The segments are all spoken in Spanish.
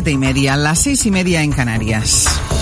7:30, las 6:30 en Canarias.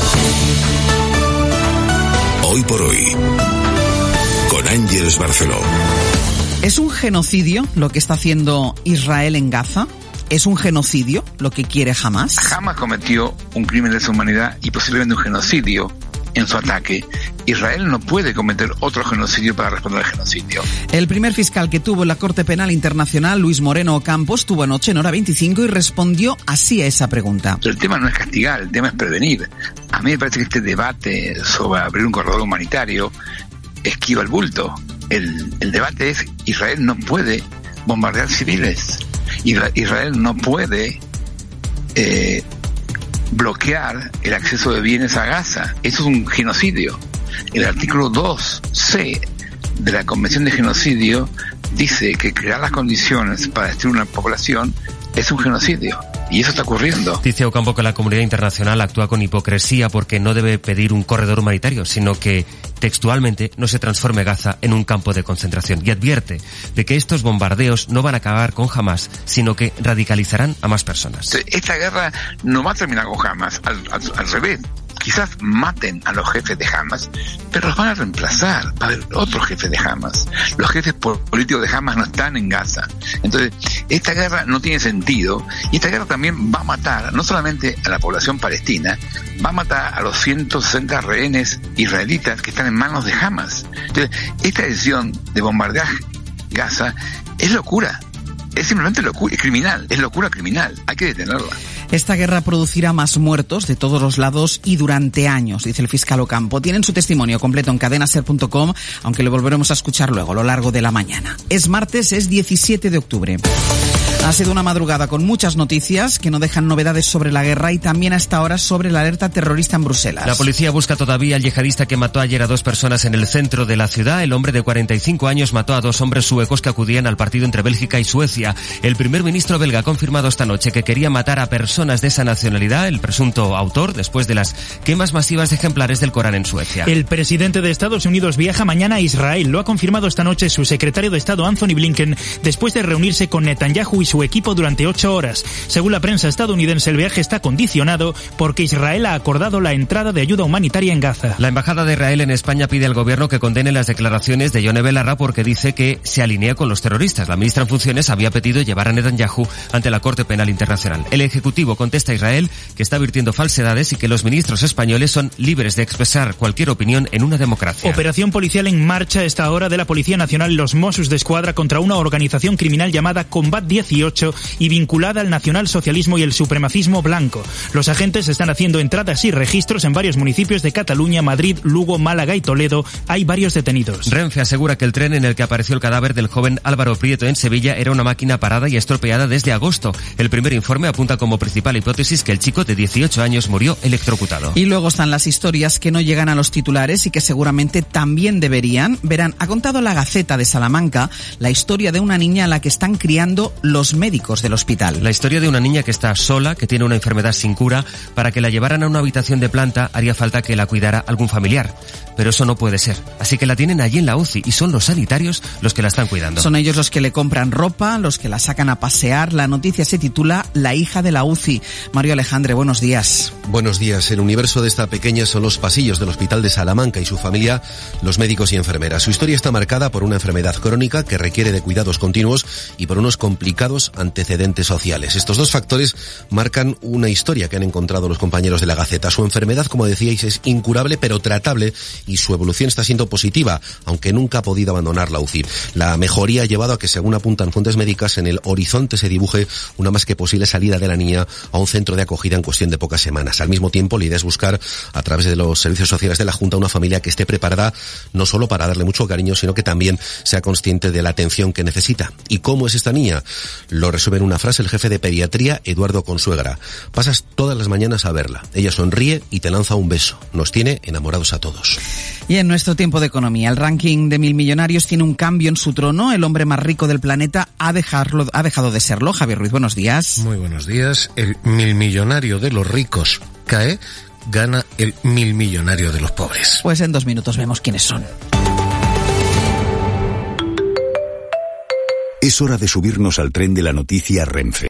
Hoy por hoy, con Ángeles Barceló. ¿Es un genocidio lo que está haciendo Israel en Gaza? ¿Es un genocidio lo que quiere Hamás? Hamás cometió un crimen de lesa humanidad y posiblemente un genocidio en su ataque. Israel no puede cometer otro genocidio para responder al genocidio. El primer fiscal que tuvo en la Corte Penal Internacional, Luis Moreno Ocampo, estuvo anoche en Hora 25 y respondió así a esa pregunta. El tema no es castigar, el tema es prevenir. A mí me parece que este debate sobre abrir un corredor humanitario esquiva el bulto. El debate es: Israel no puede bombardear civiles. Israel no puede bloquear el acceso de bienes a Gaza. Eso es un genocidio. El artículo 2C de la Convención de Genocidio dice que crear las condiciones para destruir una población es un genocidio. Y eso está ocurriendo. Dice Ocampo que la comunidad internacional actúa con hipocresía porque no debe pedir un corredor humanitario, sino que textualmente no se transforme Gaza en un campo de concentración. Y advierte de que estos bombardeos no van a acabar con Hamás, sino que radicalizarán a más personas. Esta guerra no va a terminar con Hamás, al revés. Quizás maten a los jefes de Hamás, pero los van a reemplazar. Va a haber otros jefes de Hamás. Los jefes políticos de Hamás no están en Gaza. Entonces, esta guerra no tiene sentido. Y esta guerra también va a matar no solamente a la población palestina, va a matar a los 160 rehenes israelitas que están en manos de Hamás. Entonces, esta decisión de bombardear Gaza es locura. Es simplemente locura, es criminal, es locura criminal, hay que detenerla. Esta guerra producirá más muertos de todos los lados y durante años, dice el fiscal Ocampo. Tienen su testimonio completo en cadenaser.com, aunque lo volveremos a escuchar luego, a lo largo de la mañana. Es martes, es 17 de octubre. Ha sido una madrugada con muchas noticias que no dejan novedades sobre la guerra y también hasta ahora sobre la alerta terrorista en Bruselas. La policía busca todavía al yihadista que mató ayer a 2 personas en el centro de la ciudad. El hombre de 45 años mató a 2 hombres suecos que acudían al partido entre Bélgica y Suecia. El primer ministro belga ha confirmado esta noche que quería matar a personas de esa nacionalidad, el presunto autor, después de las quemas masivas de ejemplares del Corán en Suecia. El presidente de Estados Unidos viaja mañana a Israel. Lo ha confirmado esta noche su secretario de Estado, Anthony Blinken, después de reunirse con Netanyahu y su equipo durante 8 horas. Según la prensa estadounidense, el viaje está condicionado porque Israel ha acordado la entrada de ayuda humanitaria en Gaza. La embajada de Israel en España pide al gobierno que condene las declaraciones de Yone Belarra porque dice que se alinea con los terroristas. La ministra en funciones había pedido llevar a Netanyahu ante la Corte Penal Internacional. El Ejecutivo contesta a Israel que está virtiendo falsedades y que los ministros españoles son libres de expresar cualquier opinión en una democracia. Operación policial en marcha a esta hora de la Policía Nacional, los Mossos d'Esquadra, contra una organización criminal llamada Combat 18 y vinculada al nacionalsocialismo y el supremacismo blanco. Los agentes están haciendo entradas y registros en varios municipios de Cataluña, Madrid, Lugo, Málaga y Toledo. Hay varios detenidos. Renfe asegura que el tren en el que apareció el cadáver del joven Álvaro Prieto en Sevilla era una máquina parada y estropeada desde agosto. El primer informe apunta como principal hipótesis que el chico de 18 años murió electrocutado. Y luego están las historias que no llegan a los titulares y que seguramente también deberían. Verán, ha contado la Gaceta de Salamanca la historia de una niña a la que están criando los médicos del hospital. La historia de una niña que está sola, que tiene una enfermedad sin cura. Para que la llevaran a una habitación de planta haría falta que la cuidara algún familiar. Pero eso no puede ser. Así que la tienen allí en la UCI y son los sanitarios los que la están cuidando. Son ellos los que le compran ropa, los que la sacan a pasear. La noticia se titula La hija de la UCI. Mario Alejandre, buenos días. Buenos días. El universo de esta pequeña son los pasillos del Hospital de Salamanca y su familia, los médicos y enfermeras. Su historia está marcada por una enfermedad crónica que requiere de cuidados continuos y por unos complicados antecedentes sociales. Estos dos factores marcan una historia que han encontrado los compañeros de la Gaceta. Su enfermedad, como decíais, es incurable pero tratable y su evolución está siendo positiva, aunque nunca ha podido abandonar la UCI. La mejoría ha llevado a que, según apuntan fuentes médicas, en el horizonte se dibuje una más que posible salida de la niña a un centro de acogida en cuestión de pocas semanas. Al mismo tiempo, la idea es buscar, a través de los servicios sociales de la Junta, una familia que esté preparada no solo para darle mucho cariño, sino que también sea consciente de la atención que necesita. ¿Y cómo es esta niña? Lo resume en una frase el jefe de pediatría, Eduardo Consuegra. Pasas todas las mañanas a verla. Ella sonríe y te lanza un beso. Nos tiene enamorados a todos. Y en nuestro tiempo de economía, el ranking de 1000 millonarios tiene un cambio en su trono. El hombre más rico del planeta ha dejado de serlo. Javier Ruiz, buenos días. Muy buenos días. El 1000 millonario de los ricos cae, gana el 1000 millonario de los pobres. Pues en 2 minutos vemos quiénes son. Es hora de subirnos al tren de la noticia Renfe.